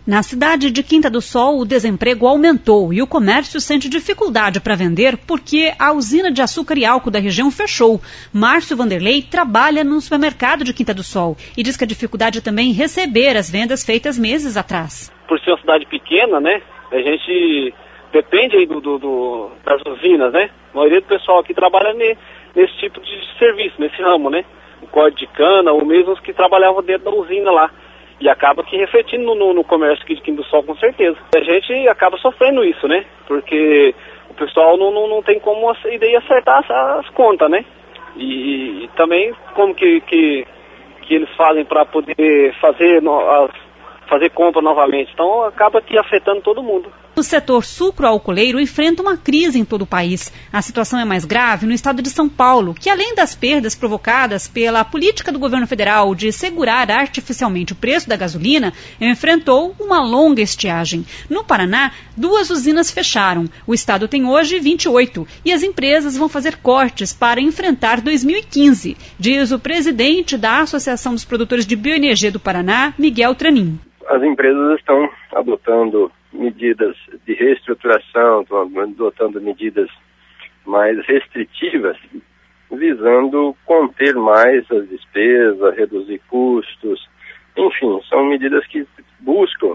Na cidade de Quinta do Sol, o desemprego aumentou e o comércio sente dificuldade para vender porque a usina de açúcar e álcool da região fechou. Márcio Vanderlei trabalha no supermercado de Quinta do Sol e diz que a dificuldade é também receber as vendas feitas meses atrás. Por ser uma cidade pequena, né, a gente depende aí das usinas, né? A maioria do pessoal aqui trabalha nesse tipo de serviço, nesse ramo, né? O corte de cana, ou mesmo os que trabalhavam dentro da usina lá. E acaba que refletindo no comércio aqui de Quinta do Sol, com certeza. A gente acaba sofrendo isso, né? Porque o pessoal não tem como acertar as contas, né? E também como que eles fazem para poder fazer compra novamente. Então acaba que afetando todo mundo. O setor sucroalcooleiro enfrenta uma crise em todo o país. A situação é mais grave no estado de São Paulo, que além das perdas provocadas pela política do governo federal de segurar artificialmente o preço da gasolina, enfrentou uma longa estiagem. No Paraná, 2 usinas fecharam. O estado tem hoje 28 e as empresas vão fazer cortes para enfrentar 2015, diz o presidente da Associação dos Produtores de Bioenergia do Paraná, Miguel Tranin. As empresas estão adotando medidas de reestruturação, estão adotando medidas mais restritivas, visando conter mais as despesas, reduzir custos. Enfim, são medidas que buscam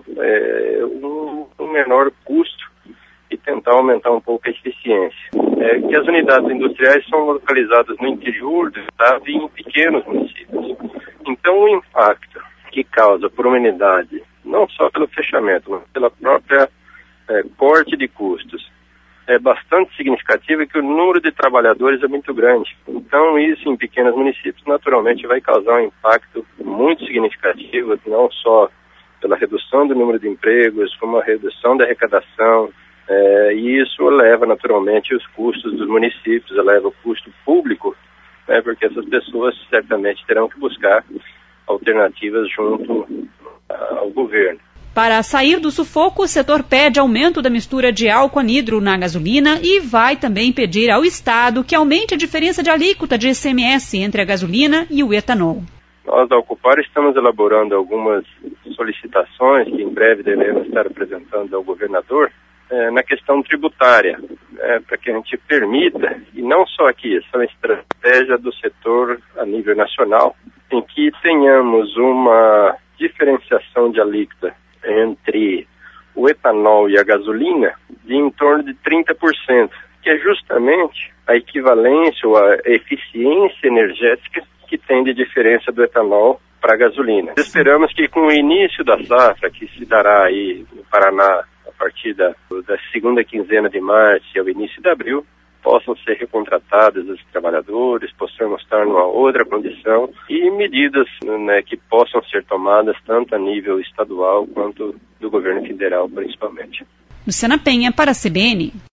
um menor custo e tentar aumentar um pouco a eficiência. Que as unidades industriais são localizadas no interior do estado e em pequenos municípios. Então, o impacto que causa por uma unidade, não só pelo fechamento, mas pela própria corte de custos, é bastante significativo e que o número de trabalhadores é muito grande. Então, isso em pequenos municípios, naturalmente, vai causar um impacto muito significativo, não só pela redução do número de empregos, como a redução da arrecadação, e isso eleva, naturalmente, os custos dos municípios, eleva o custo público, porque essas pessoas certamente terão que buscar alternativas junto ao governo. Para sair do sufoco, o setor pede aumento da mistura de álcool anidro na gasolina e vai também pedir ao Estado que aumente a diferença de alíquota de ICMS entre a gasolina e o etanol. Nós, da Ocupar, estamos elaborando algumas solicitações que em breve devemos estar apresentando ao governador na questão tributária, para que a gente permita, e não só aqui, essa é uma estratégia do setor a nível nacional, em que tenhamos uma diferenciação de alíquota entre o etanol e a gasolina de em torno de 30%, que é justamente a equivalência ou a eficiência energética que tem de diferença do etanol para a gasolina. Esperamos que com o início da safra, que se dará aí no Paraná a partir da segunda quinzena de março e ao início de abril, possam ser recontratados os trabalhadores, possamos estar numa outra condição e medidas que possam ser tomadas tanto a nível estadual quanto do governo federal, principalmente. Luciana Penha para a CBN.